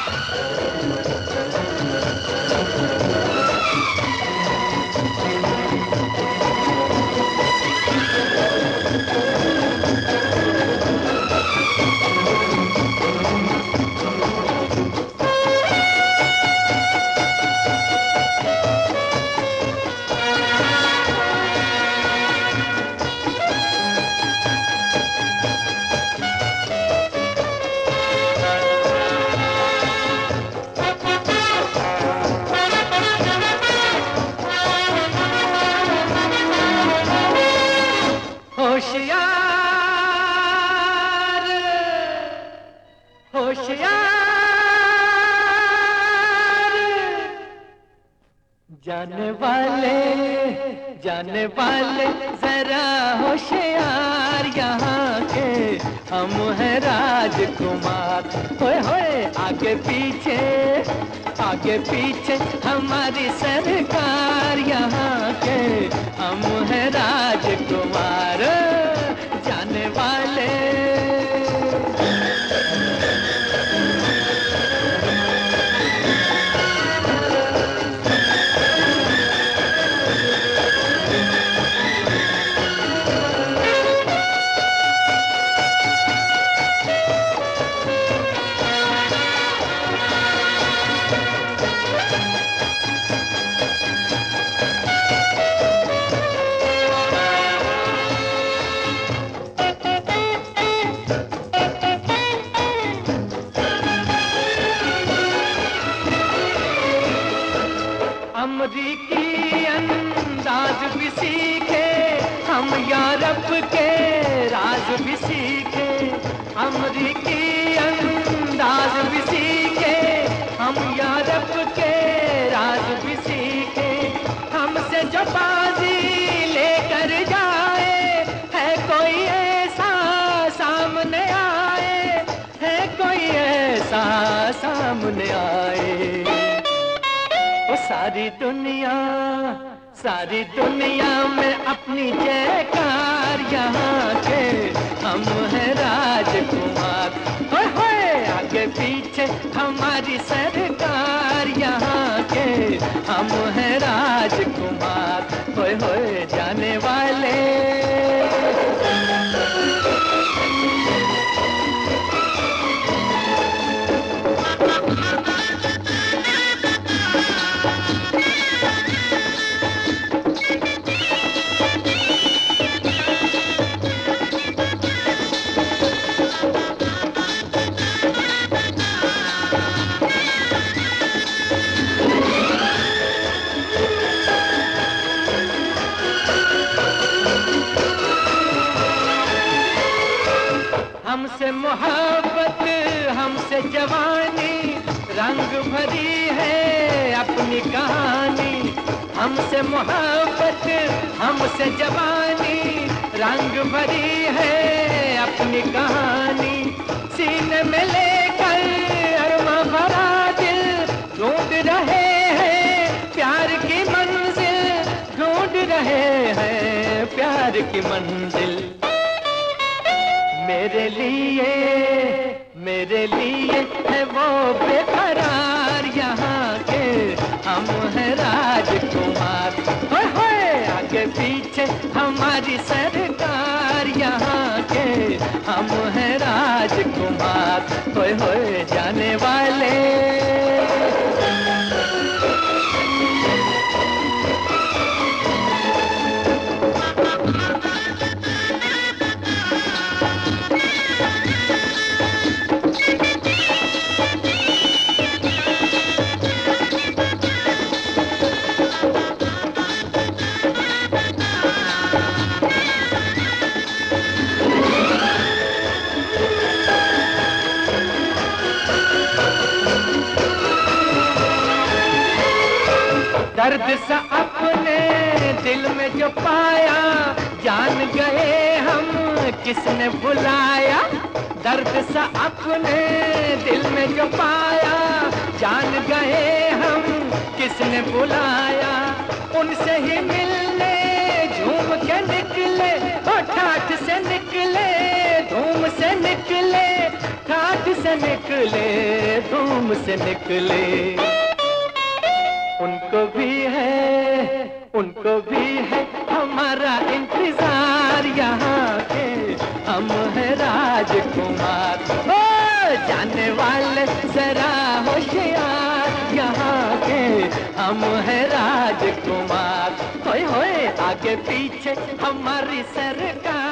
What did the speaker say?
होशियार होशियार जाने वाले जरा होशियार यहाँ के हम हैं राजकुमार। होए होए आगे पीछे हमारी सरकार यहाँ के हम हैं राजकुमार जाने वाले। अमरीकी अंदाज भी सीखे हम, यूरोप के राज भी सीखे। अमरीकी अंदाज भी सीखे हम, यूरोप के राज भी सीखे। हमसे जो बाजी लेकर जाए है कोई ऐसा सामने आए, है कोई ऐसा सामने आए। सारी दुनिया में अपनी जयकार यहाँ के हम हैं राजकुमार। होए होए आगे पीछे हमारी सरकार यहाँ के हम हैं राजकुमार। होए होए जाने वाले। हमसे मोहब्बत हमसे जवानी रंग भरी है अपनी कहानी। हमसे मोहब्बत हमसे जवानी रंग भरी है अपनी कहानी। सीने में लेकर अरमा भरा दिल ढूंढ रहे हैं प्यार की मंजिल, ढूंढ रहे हैं प्यार की मंजिल। मेरे लिए है वो बेकरार यहाँ के हम हैं राजकुमार। होए होए आगे पीछे हमारी सरकार यहाँ के हम हैं राजकुमार। होए होए जाने वाले। दर्द सा अपने दिल में जो पाया जान गए हम किसने बुलाया। दर्द सा अपने दिल में जो पाया जान गए हम किसने बुलाया। उनसे ही मिलने झूम के निकले, ठाठ से निकले, धूम से निकले, ठाठ से निकले, धूम से निकले। उनको भी है हमारा इंतजार, यहाँ के हम है राजकुमार। ओ जाने वाले जरा होशियार, यहाँ के हम है राजकुमार। होए होए आगे पीछे हमारी सरकार।